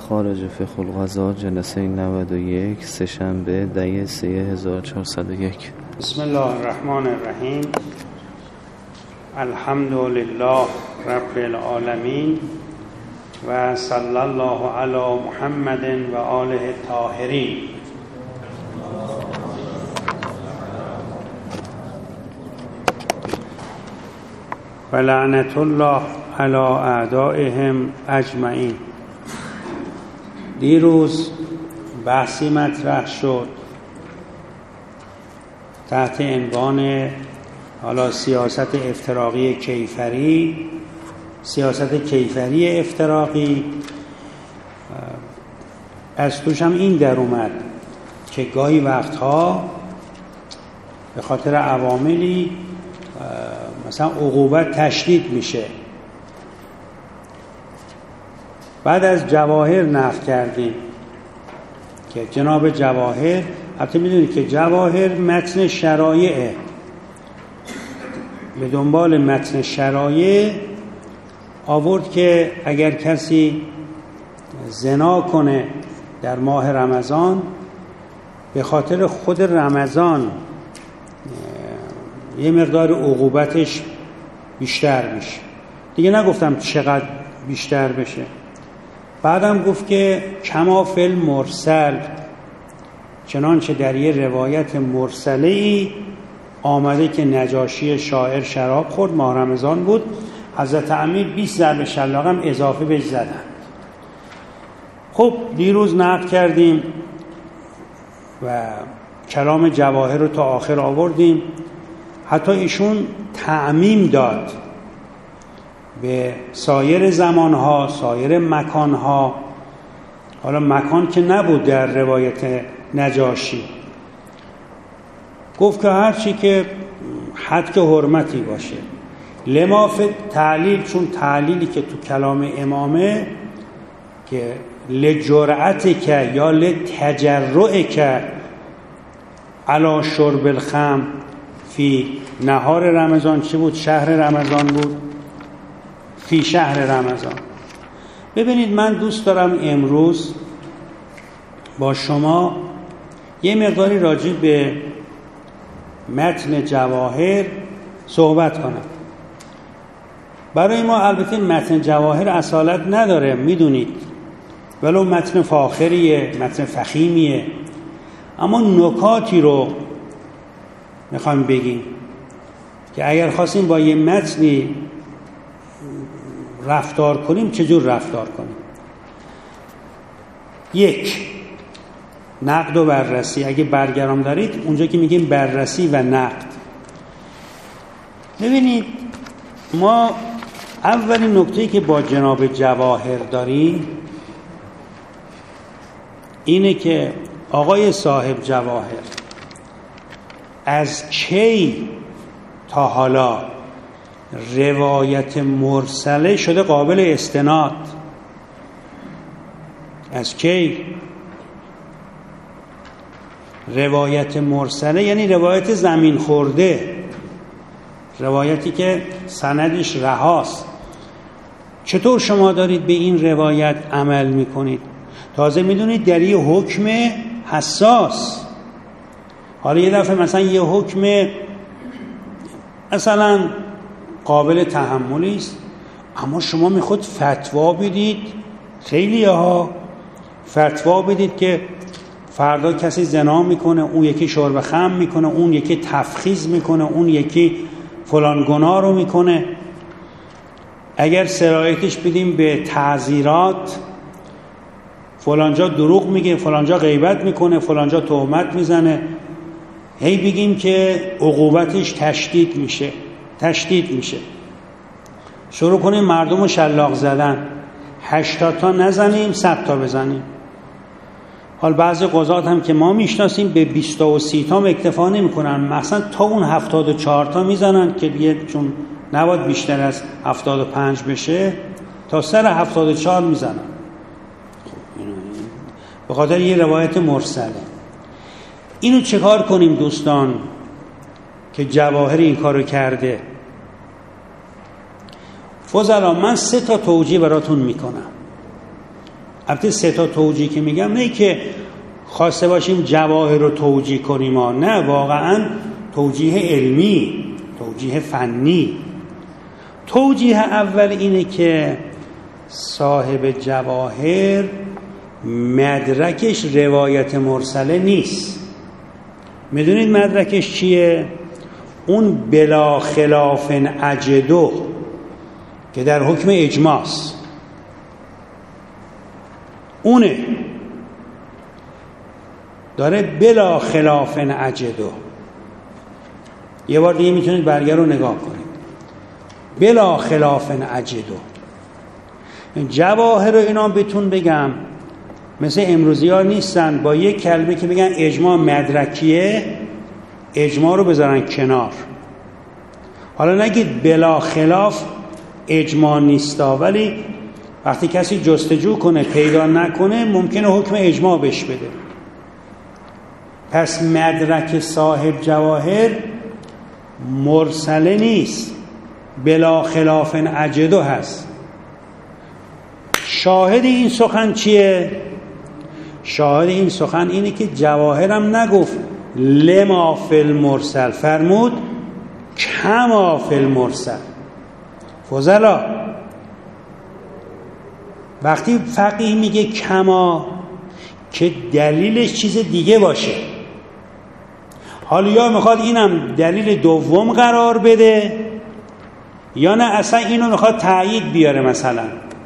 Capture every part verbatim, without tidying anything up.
خارج فقه القضاء جلسه نود و یک سه‌شنبه دی سه هزار و چهارصد و یک. بسم الله الرحمن الرحیم. الحمد لله رب العالمین و صلی الله علی محمد و آله الطاهرین. و لعنت الله علی اعدائهم اجمعین. دیروز بحثی مطرح شد تحت عنوان حالا سیاست افتراقی کیفری، سیاست کیفری افتراقی. از توش هم این در اومد که گاهی وقتها به خاطر عواملی مثلا عقوبت تشدید میشه. بعد از جواهر نقل کردیم که جناب جواهر، البته میدونید که جواهر متن شرایعه، به دنبال متن شرایع آورد که اگر کسی زنا کنه در ماه رمضان به خاطر خود رمضان یه مقدار عقوبتش بیشتر میشه. دیگه نگفتم چقدر بیشتر بشه. بعدم گفت که کما فی المرسل، چنانچه در یه روایت مرسله‌ای آمده که نجاشی شاعر شراب خورد، ماه رمضان بود، حضرت امیر بیست ضرب شلاق هم اضافه بهش زدن. خب دیروز نقل کردیم و کلام جواهر رو تا آخر آوردیم. حتی ایشون تعمیم داد به سایر زمانها، سایر مکانها. حالا مکان که نبود در روایت نجاشی، گفت که هرچی که حد که حرمتی باشه. لما فی تعلیل، چون تعلیلی که تو کلام امامه که لجرعت که یا لتجرع که علی شرب الخمر فی نهار رمضان، چی بود؟ شهر رمضان بود، فی شهر رمضان. ببینید من دوست دارم امروز با شما یه مقداری راجع به متن جواهر صحبت کنم. برای ما البته متن جواهر اصالت نداره، میدونید، ولو متن فاخریه، متن فخیمیه، اما نکاتی رو میخوایم بگیم که اگر خواستیم با یه متنی رفتار کنیم چجور رفتار کنیم. یک، نقد و بررسی. اگه برگرام دارید اونجا که میگیم بررسی و نقد، ببینید ما اولین نکته‌ای که با جناب جواهر داریم اینه که آقای صاحب جواهر از کی تا حالا روایت مرسله شده قابل استناد؟ از کی؟ روایت مرسله یعنی روایت زمین خورده، روایتی که سندش رهاست. چطور شما دارید به این روایت عمل میکنید؟ تازه میدونید در یه حکم حساس. حالا یه دفعه مثلا یه حکم مثلا قابل تحملی است، اما شما میخواد فتوا بدید، خیلی ها فتوا بدید که فردا کسی زنا میکنه، اون یکی شرب خمر میکنه، اون یکی تفخیز میکنه، اون یکی فلان گناه رو میکنه. اگر سرایتش بدیم به تعزیرات، فلانجا دروغ میگه، فلانجا غیبت میکنه، فلانجا تهمت میزنه، هی بگیم که عقوبتش تشدید میشه تشدید میشه شروع کنیم مردم رو شلاق زدن، هشتاد تا نزنیم صد تا بزنیم. حال بعضی قضات هم که ما میشناسیم به بیست و سی تا اکتفا نمیکنن، مثلا تا اون هفتاد و چهار تا میزنن که دیگه چون نباید بیشتر از هفتاد و پنج بشه، تا سر هفتاد و چهار میزنن. به خاطر یه روایت مرسله. اینو چه کار کنیم دوستان که جواهر این کارو کرده؟ فضلا من سه تا توجیه براتون میکنم. البته سه تا توجیه که میگم نه که خواسته باشیم جواهر رو توجیه کنیم ها. نه، واقعا توجیه علمی، توجیه فنی. توجیه اول اینه که صاحب جواهر مدرکش روایت مرسله نیست. میدونید مدرکش چیه؟ اون بلا خلاف اجدو که در حکم اجماعست، اونه داره بلا خلاف اجدو. یه بار دیگه میتونید برگه رو نگاه کنید. بلا خلاف اجدو. جواهر رو اینا بهتون بگم مثل امروزی ها نیستن با یک کلمه که بگن اجماع مدرکیه اجماع رو بذارن کنار. حالا نگید بلا خلاف اجماع نیستا، ولی وقتی کسی جستجو کنه پیدا نکنه ممکنه حکم اجماع بهش بده. پس مدرک صاحب جواهر مرسله نیست، بلا خلاف اجدو هست. شاهد این سخن چیه؟ شاهد این سخن اینه که جواهرم نگفت لما فی المرسل، فرمود کما فی المرسل. فضلا وقتی فقیه میگه کما که دلیلش چیز دیگه باشه. حالا یا میخواد اینم دلیل دوم قرار بده یا نه اصلا اینو میخواد تایید بیاره. مثلا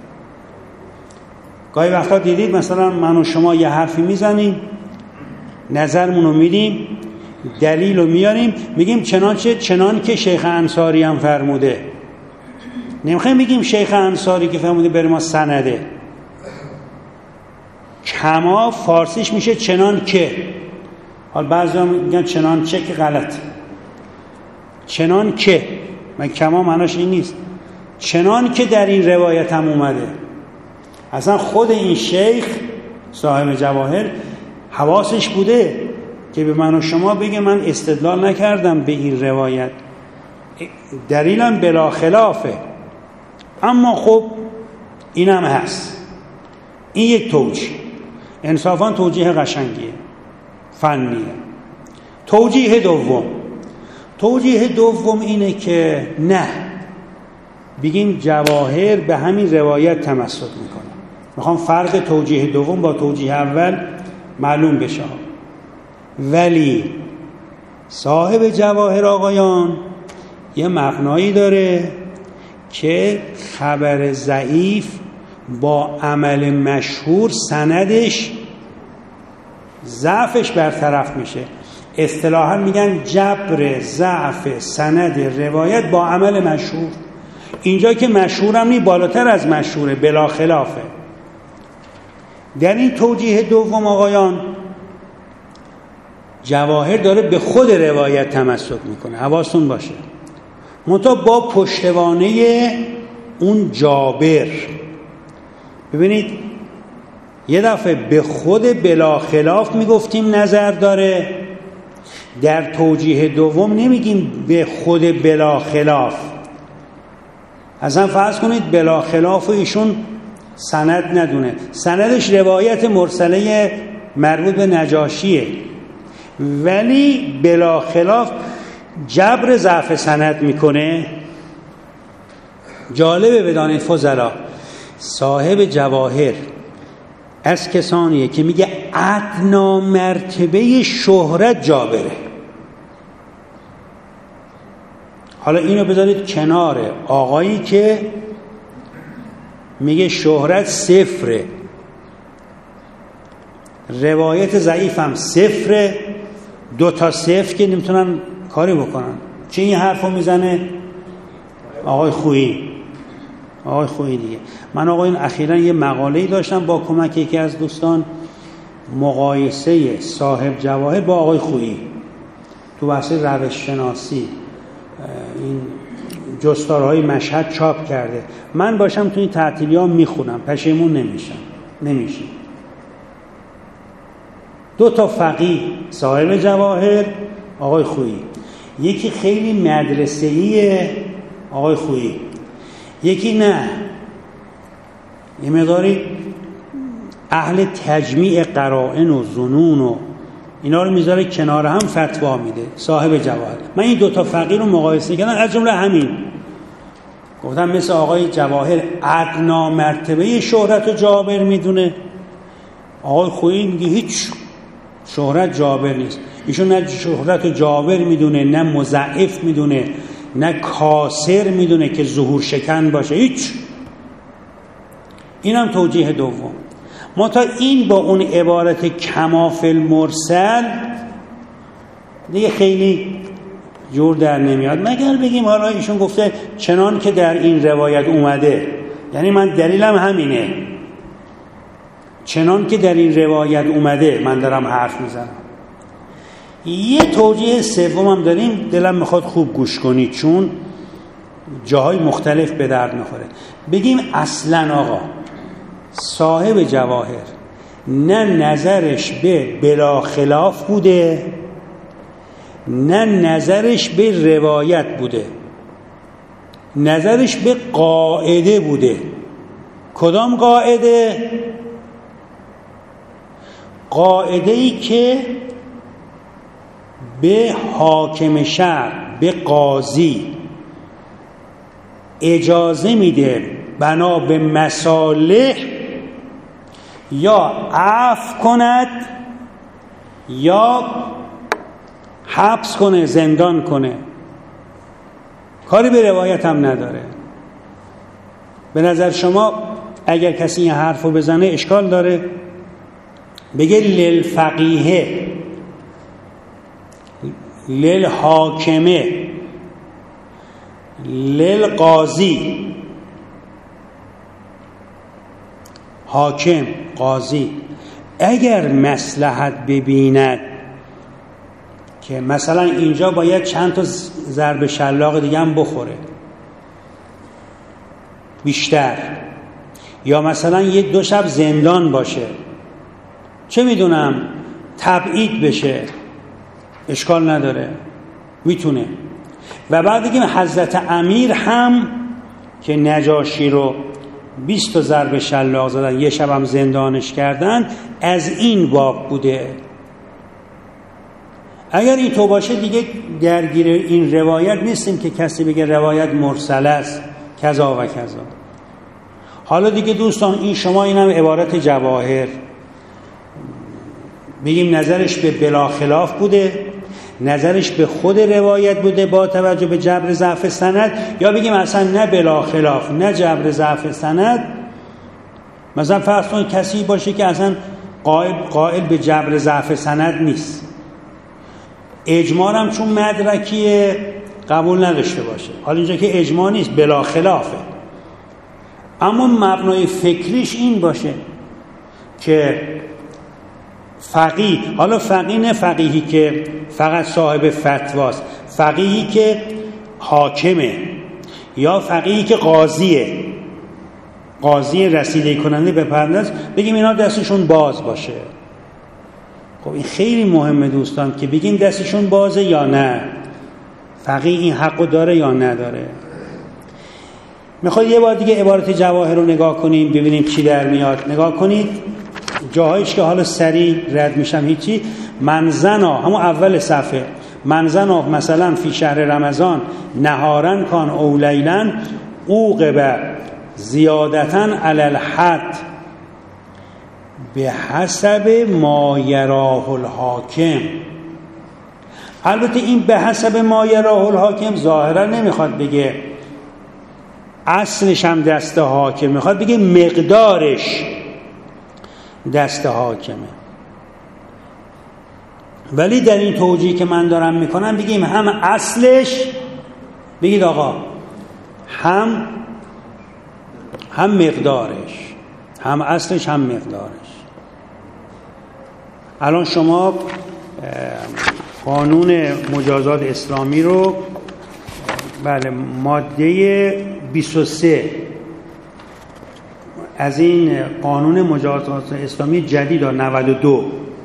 گاهی وقتا دیدید مثلا من و شما یه حرفی میزنیم، نظرمونو میدیم، دلیل رو میاریم، میگیم چنانچه چنان که شیخ انصاری هم فرموده. نمیخوایم بگیم شیخ انصاری که فرموده بر ما سنده. کما فارسیش میشه چنان که. حال بعضی هم میگن چنان چه که غلط. چنان که من کما معناش این نیست. چنان که در این روایت هم اومده. اصلا خود این شیخ صاحب جواهر حواسش بوده که به من و شما بگه من استدلال نکردم به این روایت، دلیلم بلا خلافه. اما خب اینم هست. این یک توجیه، انصافا توجیه قشنگیه، فنیه. توجیه دوم توجیه دوم اینه که نه، بگیم جواهر به همین روایت تمسک میکنه. میخوام فرق توجیه دوم با توجیه اول معلوم بشه. ولی صاحب جواهر آقایان یه مبنایی داره که خبر ضعیف با عمل مشهور سندش ضعفش برطرف میشه. اصطلاحا میگن جبر ضعف سند روایت با عمل مشهور. اینجا که مشهورم نی، بالاتر از مشهوره، بلا خلافه. در این توجیه دوم آقایان جواهر داره به خود روایت تمسک میکنه، حواستون باشه، منتها با پشتوانه اون جابر. ببینید یه دفعه به خود بلا خلاف میگفتیم نظر داره، در توجیه دوم نمیگیم به خود بلا خلاف. اصلا فرض کنید بلا خلاف و ایشون سند ندونه، سندش روایت مرسله مربوط به نجاشیه، ولی بلا خلاف جبر ضعف سند میکنه. جالبه بدانید فضلا، صاحب جواهر از کسانیه که میگه ادنا مرتبه شهرت جابره. حالا اینو بذارید کنار آقایی که میگه شهرت صفره، روایت ضعیف هم صفره، دو تا صفر که نمیتونن کاری بکنن. چه این حرفو میزنه آقای خویی؟ آقای خویی دیگه. من آقایون اخیراً یه مقاله‌ای داشتم با کمک یکی از دوستان، مقایسه صاحب جواهر با آقای خویی تو بحث روش شناسی، این جستارهای مشهد چاپ کرده. من باشم تو این تعطیلی‌ها میخونم، پشیمون نمیشم. نمیشه. دو تا فقیه صاحب جواهر آقای خویی، یکی خیلی مدرسه‌ایه آقای خویی، یکی نه، یه مقداری اهل تجمیع قرائن و ظنون و اینا رو میذاره کنار هم فتوا میده صاحب جواهر. من این دوتا فقیر رو مقایسه کردم، از جمله همین گفتم مثل آقای جواهر ادنا مرتبه شهرت و جابر میدونه، آقای خویی میگه هیچ شهرت جابر نیست. ایشون نه شهرت و جابر میدونه، نه مضاعف میدونه، نه کاسر میدونه که ظهور شکن باشه، هیچ. اینم توجیه دوم. ما تا این با اون عبارت کما فی المرسل دیگه خیلی جور در نمیاد، مگر بگیم حالا ایشون گفته چنان که در این روایت اومده، یعنی من دلیلم همینه، چنان که در این روایت اومده من دارم حرف میزنم. یه توجیه سوم هم داریم، دلم میخواد خوب گوش کنید چون جاهای مختلف به درد میخوره. بگیم اصلا آقا صاحب جواهر نه نظرش به بلا خلاف بوده، نه نظرش به روایت بوده، نظرش به قاعده بوده. کدام قاعده؟ قاعده ای که به حاکم شهر، به قاضی اجازه میده بنا به مصالح یا عفو کند یا حبس کنه، زندان کنه، کاری به روایت هم نداره. به نظر شما اگر کسی این حرف رو بزنه اشکال داره؟ بگه للفقیه، للحاکمه، للقاضی، حاکم، قاضی اگر مصلحت ببیند که مثلا اینجا باید چند تا ضرب شلاق دیگه هم بخوره بیشتر، یا مثلا یه دو شب زندان باشه، چه میدونم تبعید بشه، اشکال نداره، میتونه. و بعد بگیم حضرت امیر هم که نجاشی رو بیست تا ضرب شلاق زدن، یه شب هم زندانش کردن، از این باب بوده. اگر این تو باشه دیگه درگیر این روایت نیستیم که کسی بگه روایت مرسل است کذا و کذا. حالا دیگه دوستان این شما اینم عبارت جواهر، بگیم نظرش به بلا خلاف بوده، نظرش به خود روایت بوده با توجه به جبر ضعف سند، یا بگیم اصلا نه بلا خلاف نه جبر ضعف سند. مثلا فرض کنید کسی باشه که اصلا قائل قائل به جبر ضعف سند نیست، اجماع هم چون مدرکیه قبول نداشته باشه. حالا اینجا که اجماع نیست، بلا خلافه، اما مبنای فکریش این باشه که فقیه، حالا فقیه نه فقیهی که فقط صاحب فتواست، فقیهی که حاکمه، یا فقیهی که قاضیه، قاضی رسیدگی کننده به پرونده، بگیم اینا دستشون باز باشه. خب این خیلی مهمه دوستان که بگیم دستشون بازه یا نه، فقیه این حقو داره یا نداره. میخواد یه بار دیگه عبارت جواهر رو نگاه کنیم ببینیم چی در میاد. نگاه کنید جاهایش که حالا سریع رد میشم هیچی. منزنا همون اول صفحه، منزنا مثلا فی شهر رمضان نهارن کان او لیلن عوقب زیادتن علی الحد به حسب ما یراه الحاکم. البته این به حسب ما یراه الحاکم ظاهرا نمیخواد بگه اصلش هم دست حاکم، میخواد بگه مقدارش دست حاکمه. ولی در این توجیه که من دارم میکنم بگیم هم اصلش، بگید آقا هم هم مقدارش، هم اصلش هم مقدارش. الان شما قانون مجازات اسلامی رو بله ماده بیست و سه از این قانون مجازات اسلامی جدید نود و دو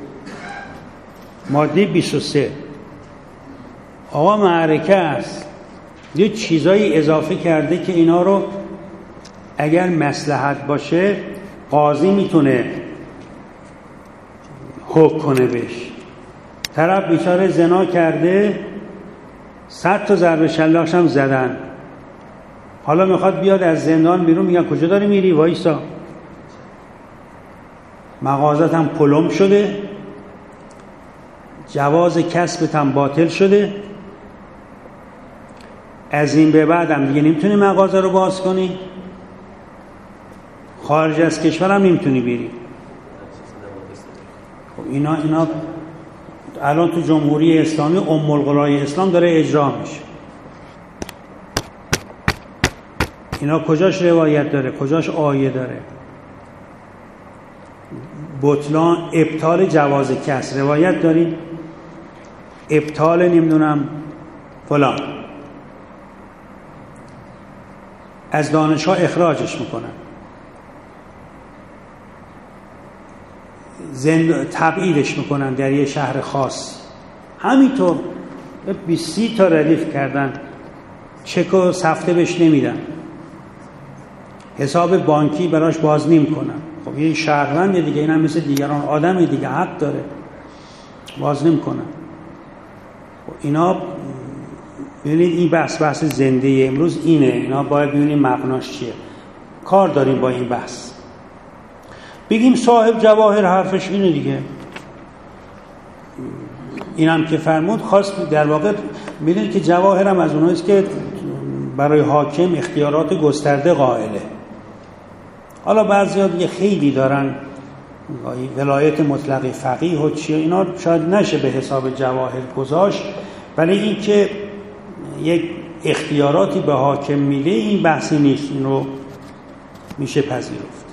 ماده بیست و سه آقا معرکه است، یه چیزایی اضافه کرده که اینا رو اگر مصلحت باشه قاضی میتونه حکم کنه بهش. طرف بیچاره زنا کرده، صد تا ضرب شلاقش هم زدن، حالا میخواد بیاد از زندان بیرون، میگن کجا داری میری؟ وایسا، مغازت هم پلم شده، جواز کسبت هم باطل شده، از این به بعد هم دیگه نمیتونی مغازه رو باز کنی، خارج از کشور هم نمیتونی بری. خب اینا اینا الان تو جمهوری اسلامی ام القرای اسلام داره اجرا میشه. اینا کجاش روایت داره، کجاش آیه داره؟ بطلان ابطال جواز کسب روایت داریم، ابطال نمیدونم فلان، از دانشگاه اخراجش میکنن، زند... تبعیدش میکنن در یه شهر خاص. همینطور بیست تا ردیف کردن، چک و سفته بهش نمیدن، حساب بانکی براش باز نمیکنن. خب یه شهروند دیگه، این هم مثل دیگران آدم دیگه، حق داره، باز نمیکنن. خب اینا ببینید این بحث بحث زنده امروز اینه، اینا باید ببینیم مبناش چیه. کار داریم با این بحث. بگیم صاحب جواهر حرفش اینه دیگه، اینم که فرمود خواست در واقع ببینید که جواهر هم از اوناییست که برای حاکم اختیارات گسترده قائله. حالا بعضیا دیگه خیلی دارن ولایت مطلق فقیه و چیه، اینا شاید نشه به حساب جواهر گذاشت، ولی این که یک اختیاراتی به حاکم میده این بحثی نیست، این رو میشه پذیرفت.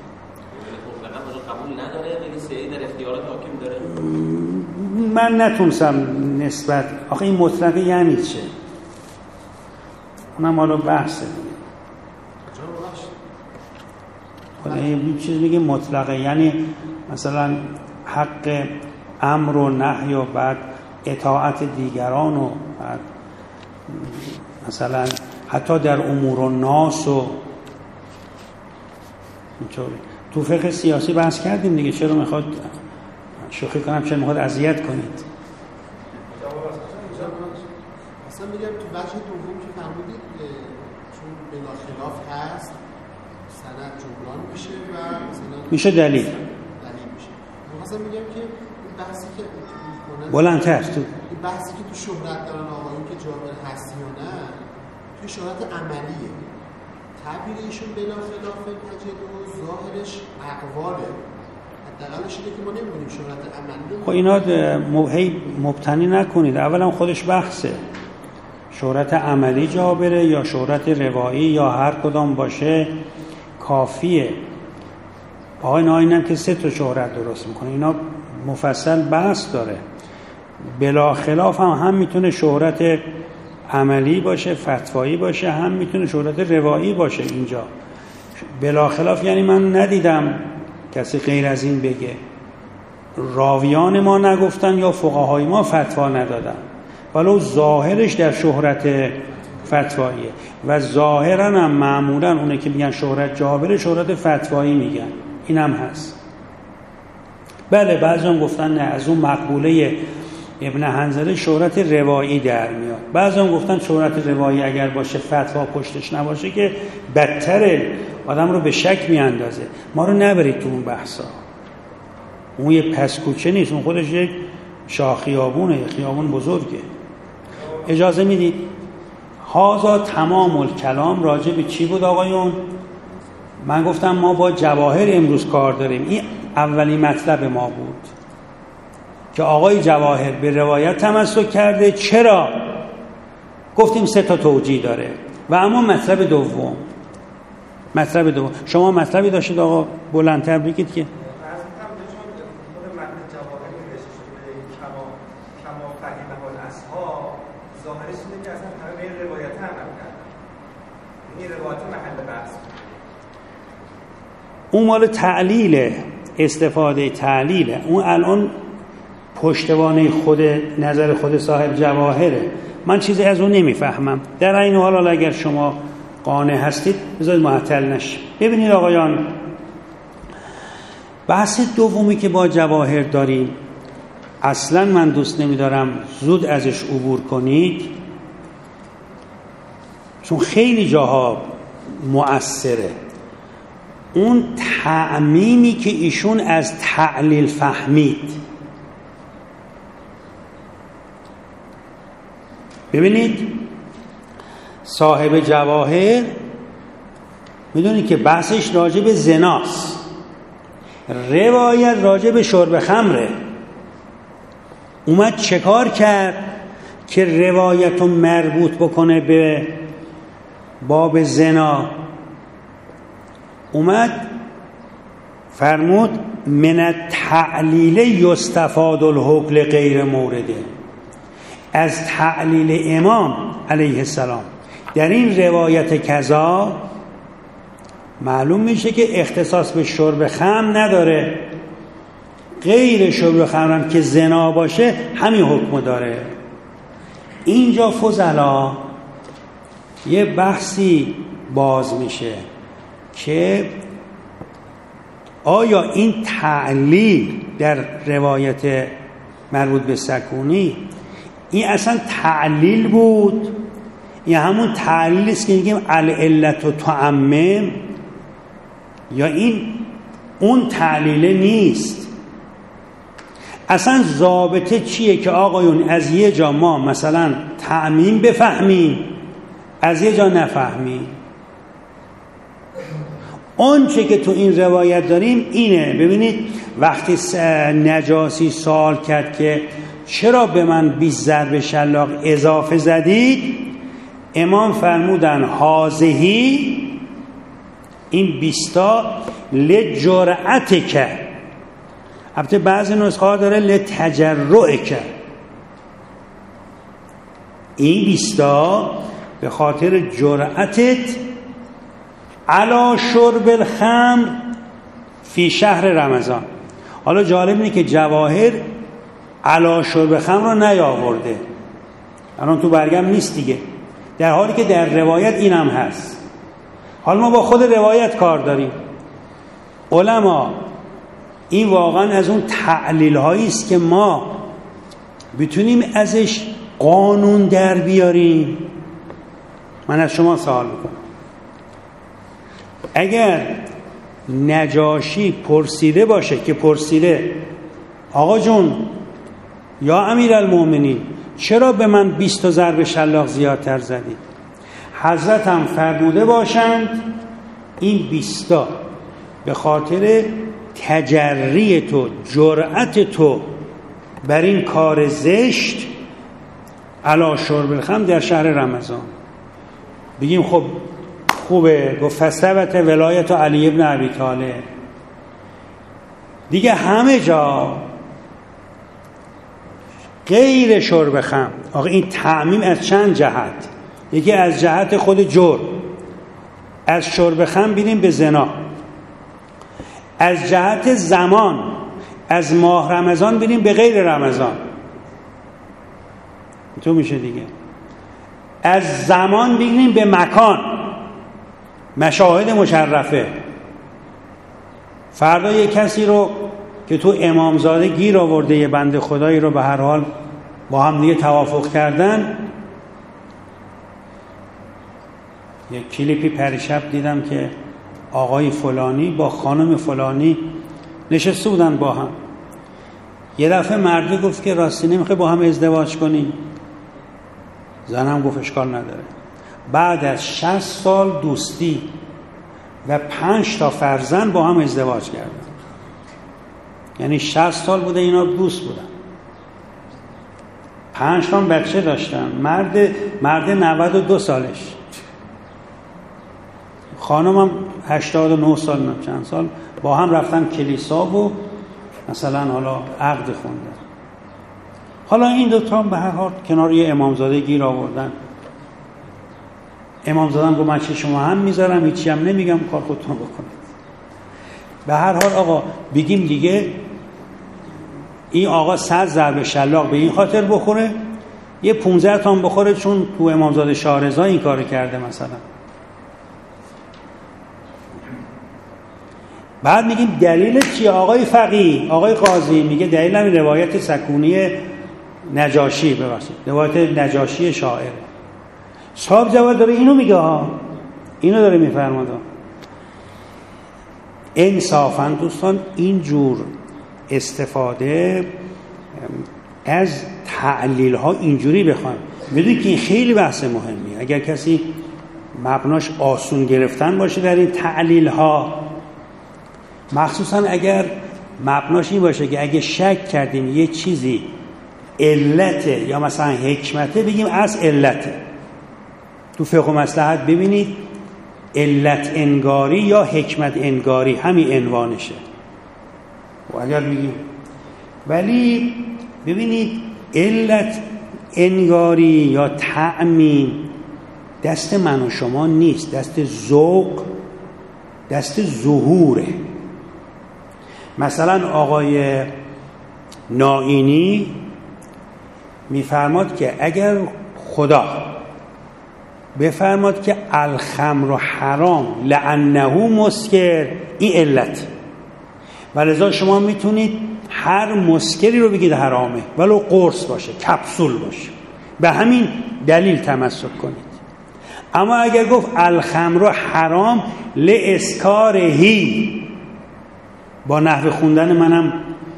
من نتونستم نسبت، آخه این مطلقه یعنی چه؟ اونم حالا بحثه دیگه. این چیز میگه مطلقه یعنی مثلا حق امر و نهی و بعد اطاعت دیگران و بعد مثلا حتی در امور الناس و اینطوری. تو فقه سیاسی بحث کردیم دیگه، چرا میخواد شوخی کنم، چرا میخواد اذیت کنید؟ اصلا میگم تو بخش دوم که فرمودید چون بلا خلاف هست سند جبران میشه و مثلا میشه دلیل دلیل میشه. مثلا میگم که این بحثی که میکنن بلندتر تو این بحثی که تو شهرت دارن آقایون که جابر هستی یا نه، تو شهرت عملیه. تعبیر ایشون بلا خلاف تجد و ظاهرش اقواله، حداقلش اینه که ما نمی‌دونیم شهرت عملی. خب اینا هی مبتنی نکنید، اولا خودش بحثه، شهرت عملی جابره یا شهرت روایی یا هر کدام باشه کافیه. آقای ناینم که سه تا شهرت درست میکنه، اینا مفصل بحث داره. بلا خلاف هم هم میتونه شهرت عملی باشه، فتوایی باشه، هم میتونه شهرت روایی باشه. اینجا بلا خلاف یعنی من ندیدم کسی غیر از این بگه، راویان ما نگفتن یا فقهای ما فتوا ندادن، ولو ظاهرش در شهرت فتواییه و ظاهرا هم معمولا اونه که میگن شهرت جابره شهرت فتوایی میگن، این هم هست. بله بعضی هم گفتن نه، از اون مقبوله ابن حنظله شهرت روایی در میاد. بعضی هم گفتن شهرت روایی اگر باشه فتوا پشتش نباشه که بدتره، آدم رو به شک میاندازه. ما رو نبرید تو اون بحثا، اون یه پس کوچه نیست، اون خودش یک شاخیابونه، خیابون بزرگه. اجازه میدید هازا تمام الکلام راجع به چی بود آقایون؟ من گفتم ما با جواهر امروز کار داریم، این اولین مطلب ما بود که آقای جواهر به روایت تمسک کرده. چرا؟ گفتیم سه تا توجیه داره. و اما مطلب دوم، مطلب دوم شما مطلبی داشتید آقا بلندتر بگید که اون مال تعلیل، استفاده تعلیل، اون الان پشتوانه خود نظر خود صاحب جواهره. من چیزی از اون نمیفهمم. در این حال اگر شما قانع هستید بذارید معطل نشه. ببینید آقایان، بحث دومی که با جواهر داریم اصلا من دوست نمیدارم زود ازش عبور کنید، چون خیلی جاها مؤثره. اون تعمیمی که ایشون از تعلیل فهمید. ببینید صاحب جواهر میدونید که بحثش راجع به زناست، روایت راجع به شرب خمره. اومد چه کار کرد که روایت رو مربوط بکنه به باب زنا؟ اومد فرمود من التعلیل یستفاد الحکم غیر مورده. از تعلیل امام علیه السلام در این روایت کذا معلوم میشه که اختصاص به شرب خمر نداره، غیر شرب خمر هم که زنا باشه همین حکم داره. اینجا فضلا یه بحثی باز میشه که آیا این تعلیل در روایت مربوط به سکونی این اصلا تعلیل بود؟ این همون تعلیل است که میگیم العلت تعمم، یا این اون تعلیل نیست؟ اصلا ضابطه چیه که آقایون از یه جا ما مثلا تعمیم بفهمیم، از یه جا نفهمیم؟ اون چه که تو این روایت داریم اینه. ببینید وقتی نجاسی سوال کرد که چرا به من بیست ضرب شلاق اضافه زدید، امام فرمودن هازهی، این بیستا لجرأت کرد. البته بعضی نسخه ها داره لتجرع کرد. این بیستا به خاطر جرأتت علی شرب الخمر فی شهر رمضان. حالا جالب اینه که جواهر علی شرب خمر رو نیاورده، الان تو برگم نیست دیگه، در حالی که در روایت اینم هست. حالا ما با خود روایت کار داریم. علما این واقعا از اون تعلیل هایی است که ما بتونیم ازش قانون در بیاریم. من از شما سوال میکنم، اگر نجاشی پرسیده باشه که پرسیده آقا جون یا امیرالمومنین چرا به من بیست تا ضرب شلاق زیادتر زدید، حضرت هم فرموده باشند این بیستا به خاطر تجری تو، جرأت تو بر این کار زشت علی شرب الخمر در شهر رمضان. بگیم خب خوبه، گفت فثبت ولایت علی ابن ابی طالب. دیگه همه جا غیر شرب خمر. آقا این تعمیم از چند جهت؟ یکی از جهت خود جرم، از شرب خمر بیریم به زنا، از جهت زمان از ماه رمضان بیریم به غیر رمضان، تو میشه دیگه. از زمان بیریم به مکان، مشاهد مشرفه. فردا یک کسی رو که تو امامزاده گیر آورده، یه بنده خدایی رو به هر حال با هم دیگه توافق کردن. یک کلیپی پریشب دیدم که آقای فلانی با خانم فلانی نشسته بودن با هم. یه دفعه مرده گفت که راستی نمیخوای با هم ازدواج کنی؟ زنم گفت اشکال نداره. بعد از شصت سال دوستی و پنج تا فرزند با هم ازدواج کردن. یعنی شصت سال بوده اینا دوست بودن، پنج تا بچه داشتن. مرد مرد نود و دو سالش، خانمم هشتاد و نه سال، نه چند سال، با هم رفتن کلیسا و مثلا حالا عقد خوندن. حالا این دوتا هم به هر حال کنار یه امامزاده گیر آوردن. امامزاده هم گفت من چه شما هم میذارم، هیچی هم نمیگم، کار خودتون بکنید. به هر حال آقا بگیم دیگه این آقا صد ضرب شلاق به این خاطر بخوره، یه پونزده تا هم بخوره چون تو امامزاده شارضا این کارو کرده مثلا. بعد میگیم دلیل چیه آقای فقیه، آقای قاضی؟ میگه دلیل همین روایت سکونی نجاشی، ببخشید روایت نجاشی شاعر. صاحب جواد داره اینو میگه ها، اینو داره میفرماد. انصافاً دوستان اینجور استفاده از تعلیل ها اینجوری بخوان، میدونی که این خیلی بحث مهمیه. اگر کسی مبناش آسون گرفتن باشه در این تعلیل ها، مخصوصا اگر مبناش این باشه که اگه شک کردیم یه چیزی علته یا مثلا حکمته، بگیم از علته. تو فقه و مصلحت ببینید علت انگاری یا حکمت انگاری همین عنوانشه. و اگر بگیم ولی ببینید علت انگاری یا تعمیم دست من و شما نیست، دست ذوق، دست ظهوره. مثلا آقای نائینی میفرماد که اگر خدا بفرماد که الخمر حرام لانه مسکر، این علت، ولذا شما میتونید هر مسکری رو بگید حرامه، ولو قرص باشه، کپسول باشه، به همین دلیل تمسک کنید. اما اگر گفت الخمر حرام لاسکارهی، با نحو خوندن منم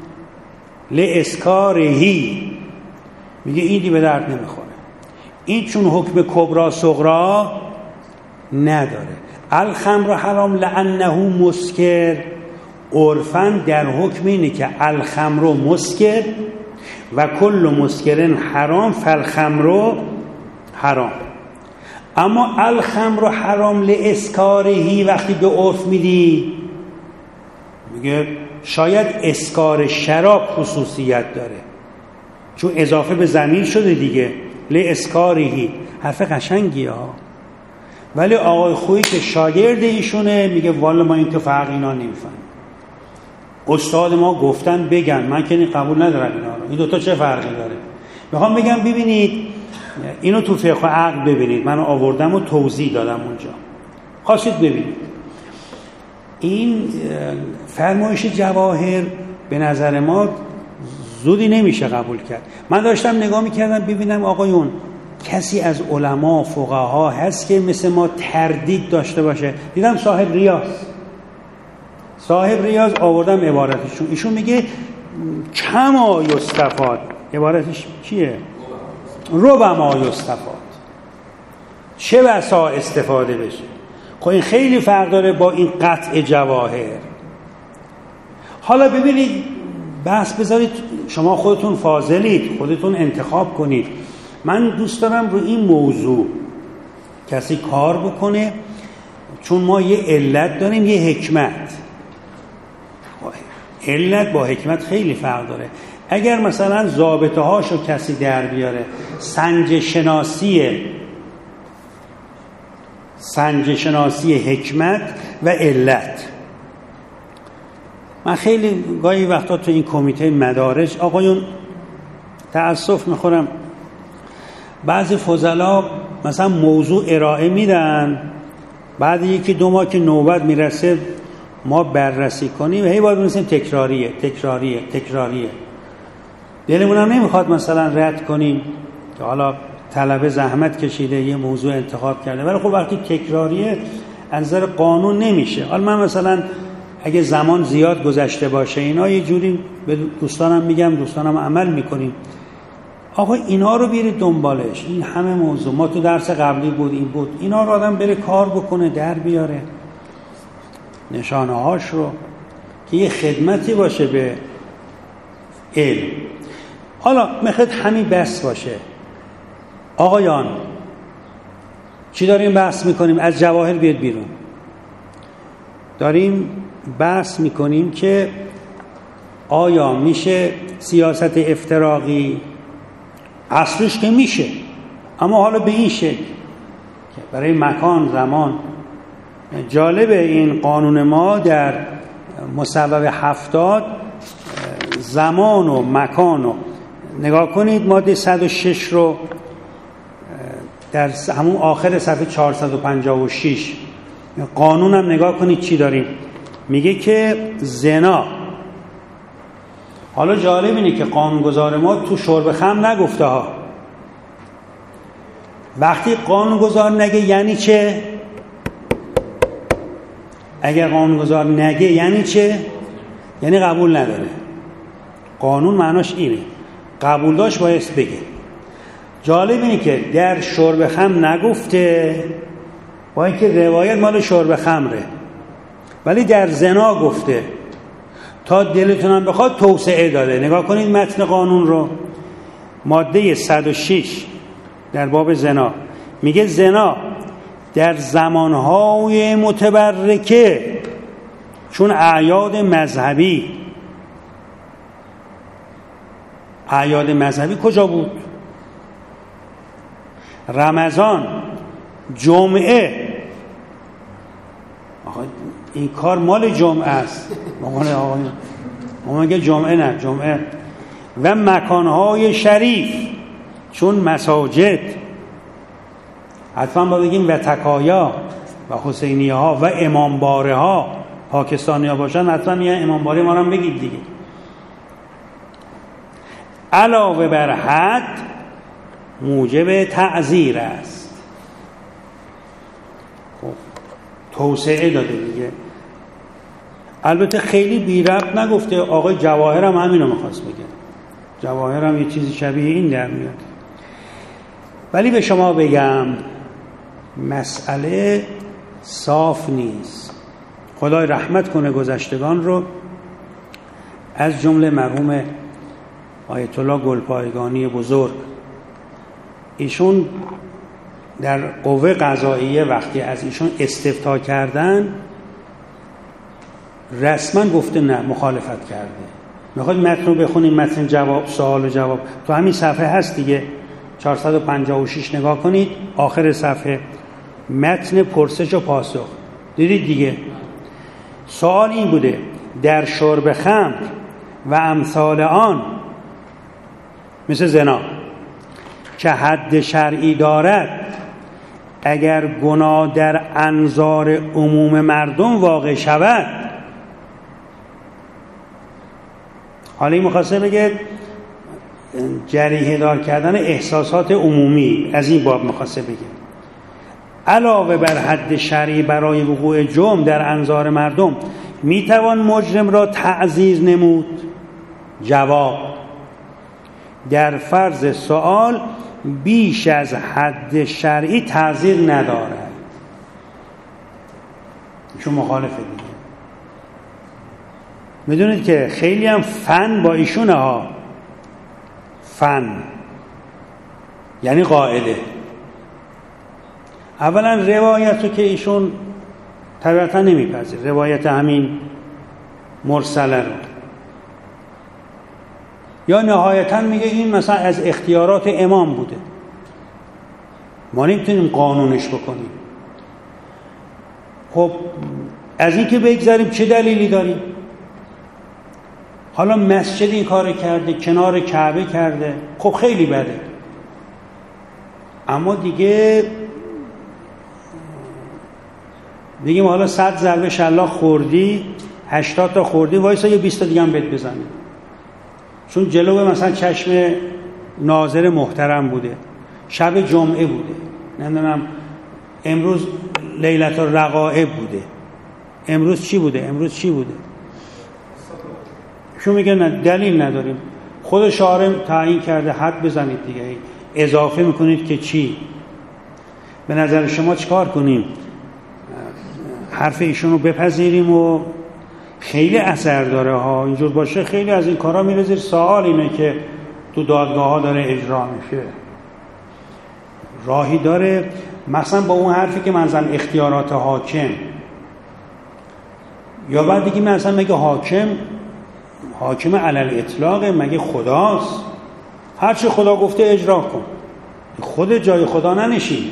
لاسکارهی، میگه این دی به درد نمیخوره، این چون حکم کبرا صغرا نداره. الخمر حرام لانه مسکر، عرفاً در حکم اینه که الخمر مسکر و کل مسکرن حرام فالخمر حرام. اما الخمر حرام لاسکارهی وقتی به عرف میدی، میگه شاید اسکار شراب خصوصیت داره چون اضافه به ضمیر شده دیگه، لاسکارهی. حرف قشنگیه ها، ولی آقای خویی که شاگرد ایشونه میگه والا ما این که فرق اینا نمیفهمیم، استاد ما گفتن بگن، من که قبول ندارم اینا رو، این دوتا چه فرقی داره. میخوام بگم ببینید اینو تو فقه و عقل ببینید، من آوردم و توضیح دادم اونجا، خواستید ببینید. این فرمایش جواهر به نظر ما زودی نمیشه قبول کرد. من داشتم نگاه میکردم ببینم آقایون کسی از علما فقها هست که مثل ما تردید داشته باشه. دیدم صاحب ریاض صاحب ریاض آوردم عبارتشون، ایشون میگه کما یستفاد، عبارتش کیه؟ ربما یستفاد، چه بسا استفاده بشه. خب این خیلی فرق داره با این قطع جواهر. حالا ببینید بحث بذارید، شما خودتون فاضلید، خودتون انتخاب کنید. من دوست دارم رو این موضوع کسی کار بکنه، چون ما یه علت داریم یه حکمت. علت با حکمت خیلی فرق داره. اگر مثلا ضابطه هاشو کسی در بیاره، سنج شناسی سنج شناسی حکمت و علت. من خیلی گاهی وقتا تو این کمیته مدارج آقایون تأسف میخورم، بعضی فضلا مثلا موضوع ارائه میدن، بعد یکی دو ماه که نوبت میرسه ما بررسی کنیم، هی باید بنویسیم تکراریه تکراریه تکراریه. دلمون هم نمیخواد مثلا رد کنیم که حالا طلبه زحمت کشیده یه موضوع انتخاب کرده، ولی خب وقتی تکراریه از نظر قانون نمیشه. حالا من مثلا اگه زمان زیاد گذشته باشه اینا یه جوری به دوستانم میگم، دوستانم عمل میکنیم، آقا اینا رو بیارید دنبالش، این همه موضوع ما تو درس قبلی بود این بود، اینا رو آدم بره کار بکنه در بیاره، نشانه هاش رو، که یه خدمتی باشه به علم. حالا میخواد همین بحث باشه. آقایان چی داریم بحث میکنیم؟ از جواهر بیاد بیرون. داریم بحث میکنیم که آیا میشه سیاست افتراقی؟ اصلش که میشه، اما حالا به این شکل که برای مکان زمان. جالبه این قانون ما در مصوبه هفتاد زمان و مکان رو نگاه کنید، ماده صد و شش رو در همون آخر صفحه چهارصد و پنجاه و شش قانون هم نگاه کنید چی داریم. میگه که زنا، حالا جالب اینه که قانونگذار ما تو شرب خمر نگفته ها. وقتی قانونگذار نگه یعنی چه؟ اگر قانونگذار نگه یعنی چه؟ یعنی قبول نداره. قانون معناش اینه، قبول داشت باید بگه. جالب اینه که در شرب خمر نگفته، با اینکه روایت مال شرب خمره، ولی در زنا گفته. تا دلتونم بخواد توسعه داده. نگاه کنید متن قانون رو، ماده صد و شش در باب زنا میگه زنا در زمانهای متبرکه، چون اعیاد مذهبی، اعیاد مذهبی کجا بود؟ رمضان، جمعه. آقا این کار مال جمعه است. ما میگه جمعه نه، جمعه و مکانهای شریف چون مساجد، حتما باید بگیم و تکایا و حسینیه ها و امامباره ها. پاکستانی ها باشن حتما یه امامباره ما رو بگید دیگه. علاوه بر حد موجب تعزیر است. خب توسعه داده دیگه. البته خیلی بی ربط نگفته. آقای جواهر هم همینو میخواست بگه. جواهر هم یه چیزی شبیه این در میاد. ولی به شما بگم مسئله صاف نیست. خدای رحمت کنه گذشتگان رو، از جمله مرحوم آیت الله گلپایگانی بزرگ. ایشون در قوه قضاییه وقتی از ایشون استفتاء کردن رسما گفته نه، مخالفت کرده. میخواید متن رو بخونیم، متن جواب، سوال و جواب تو همین صفحه هست دیگه، چهارصد و پنجاه و شش نگاه کنید، آخر صفحه متن پرسش و پاسخ دیدید دیگه. سوال این بوده در شرب خمر و امثال آن، مثل زنا که حد شرعی دارد، اگر گناه در انظار عموم مردم واقع شود. حالا این مخواسته بگه جریحه دار کردن احساسات عمومی، از این باب مخواسته بگه. علاوه بر حد شرعی برای وقوع جرم در انظار مردم میتوان مجرم را تعزیر نمود؟ جواب: در فرض سوال بیش از حد شرعی تعزیر ندارد. ایشون مخالفه دیگه. میدونید که خیلی هم فن با ایشونه ها. فن یعنی قاعده. اولا روایت رو که ایشون طبیعتا نمیپذیر، روایت همین مرسله رو، یا نهایتا میگه این مثلا از اختیارات امام بوده، ما نمیتونیم قانونش بکنیم. خب از این که بگذاریم چه دلیلی داریم؟ حالا مسجد این کار کرده، کنار کعبه کرده، خب خیلی بده، اما دیگه بگیم حالا صد ضربه شلاق خوردی، هشتاد تا خوردی، وایسا یه بیست تا دیگه هم بهت بزنی، چون جلو مثلا چشم ناظر محترم بوده، شب جمعه بوده، نمیدونم امروز لیلة الرغائب بوده، امروز چی بوده، امروز چی بوده. شو میگه نه، دلیل نداریم، خود شارع تعیین کرده حد بزنید دیگه، اضافه میکنید که چی؟ به نظر شما چیکار کنیم؟ حرف ایشون رو بپذیریم و خیلی اثر داره ها، اینجور باشه خیلی از این کارا میره زیر سوال. اینه که تو دادگاه ها داره اجرا میشه، راهی داره. مثلا با اون حرفی که منظرم اختیارات حاکم، یا بعد دیگه مثلا مگه حاکم حاکم علل اطلاقه؟ مگه خداست؟ هرچی خدا گفته اجرا کن، خود جای خدا ننشین.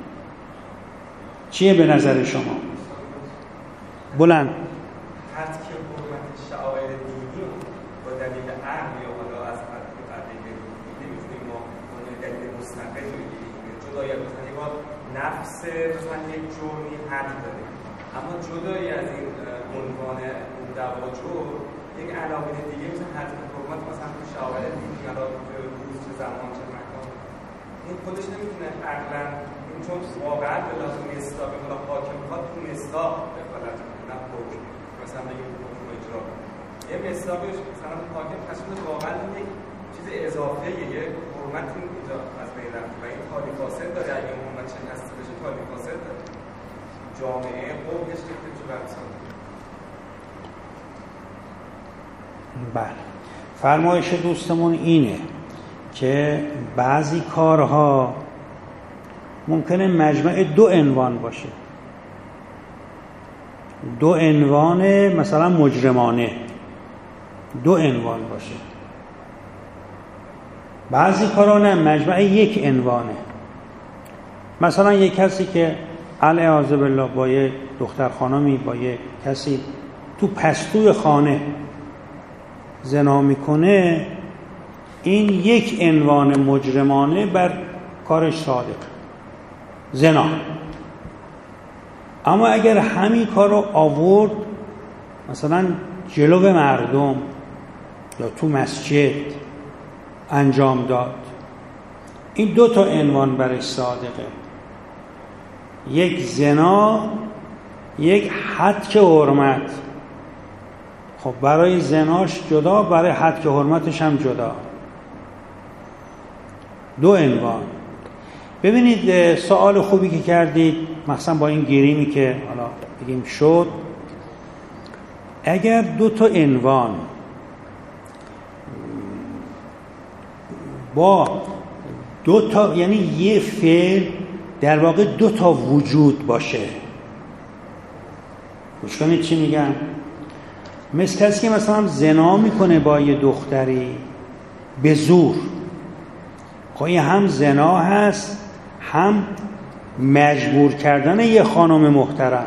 چیه به نظر شما؟ بلند حد که حرمت شعائر دینی با دلیل عقل یا حالا از حد که قدری نمیتونیم ما با دلیل مستقل بگیریم. جدایی از مثلا نفس مثلا یک جرمی حد داره، اما جدایی از این عنوان دواجو یک علاقه دیگه مثل حد حکومت مثلا تو شاور دینی یا روز چه زمان چه مکان این خودش نمیتونه عقلا چون واقعا به لازم مصداقی حالا حاکم میخواد تو مصداق دخالت کنه حکم مثلا بگیم حکم اجرا یه مصداقش مثلا حاکم تصمیم واقعا یک چیز اضافه یه حرمت اینجا از بین رفته و این تالی فاسد داره اگه حرمت شکسته بشه تالی فاسد داره جامعه قومش که تو برسان. بله فرمایش دوستمون اینه که بعضی کارها ممکنه مجمع دو عنوان باشه، دو عنوان مثلا مجرمانه دو عنوان باشه، بعضی کارها نه مجمع یک عنوانه. مثلا یک کسی که العیاذ بالله با یک دختر خانمی با یک کسی تو پستوی خانه زنا میکنه، این یک عنوان مجرمانه بر کارش صادق زنا. اما اگر همین کار رو آورد مثلا جلو مردم یا تو مسجد انجام داد، این دو تا عنوان برش صادقه، یک زنا یک حد حرمت. خب برای زناش جدا، برای حد حرمتش هم جدا، دو عنوان. ببینید سوال خوبی که کردید مثلا با این گریمی که حالا بگیم شد، اگر دو تا عنوان با دو تا یعنی یه فعل در واقع دو تا وجود باشه، گوش کنید چی میگم، مثل کسی که مثلا زنا میکنه با یه دختری به زور، خب این هم زنا هست هم مجبور کردن یه خانم محترم.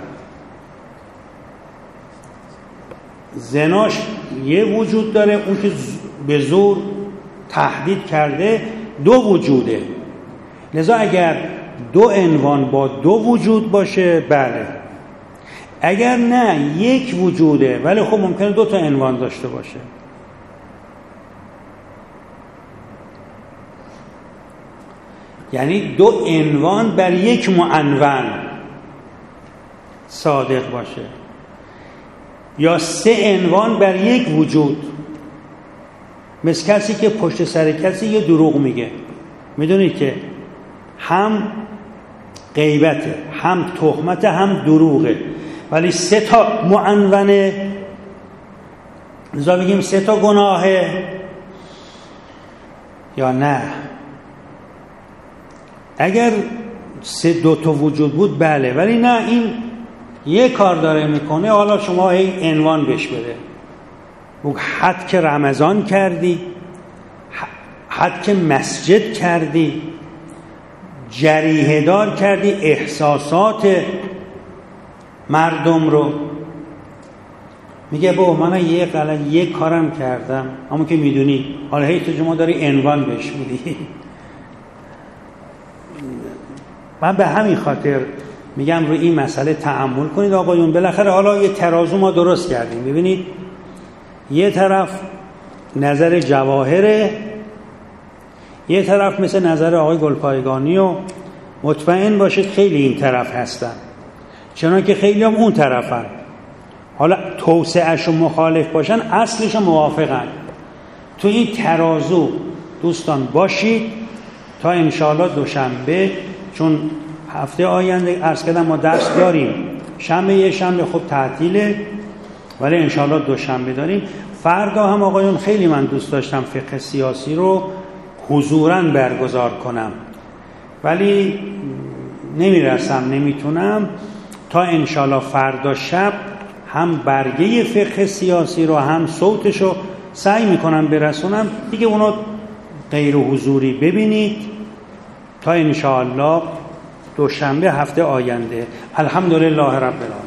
زناش یه وجود داره، اون که به زور تهدید کرده دو وجوده. لذا اگر دو عنوان با دو وجود باشه بله، اگر نه یک وجوده ولی خب ممکنه دو تا عنوان داشته باشه. یعنی دو عنوان بر یک معنون صادق باشه، یا سه عنوان بر یک وجود، مثل کسی که پشت سر کسی یه دروغ میگه، میدونید که هم غیبته هم تهمت هم دروغه، ولی سه تا معنونه، لذا بگیم سه تا گناهه یا نه. اگر سه دو تا وجود بود بله، ولی نه این یه کار داره میکنه، حالا شما هی عنوان بهش بده، بگو حد که رمضان کردی، حد که مسجد کردی، جریحه دار کردی احساسات مردم رو. میگه با من یه غلط یه کارم کردم، اما که میدونی حالا هی تو شما داری عنوان بهش میدی. من به همین خاطر میگم روی این مسئله تأمل کنید آقایون. بالاخره حالا یه ترازو ما درست کردیم، ببینید یه طرف نظر جواهره، یه طرف مثل نظر آقای گلپایگانی و مطمئن باشید خیلی این طرف هستن، چنانکه خیلی هم اون طرفن. حالا توسعه‌ش و مخالف باشن اصلش موافقن. تو این ترازو دوستان باشید تا انشاءالله دوشنبه، چون هفته آینده عرض کردم ما درس داریم، شنبه یه شنبه خب تعطیله ولی انشاءالله دوشنبه داریم. فردا هم آقایون خیلی من دوست داشتم فقه سیاسی رو حضوراً برگزار کنم ولی نمیرسم نمیتونم، تا انشاءالله فردا شب هم برگه فقه سیاسی رو هم صوتش رو سعی میکنم برسونم دیگه، اونو غیر حضوری ببینید تا انشاءالله دوشنبه هفته آینده. الحمدلله رب العالمین.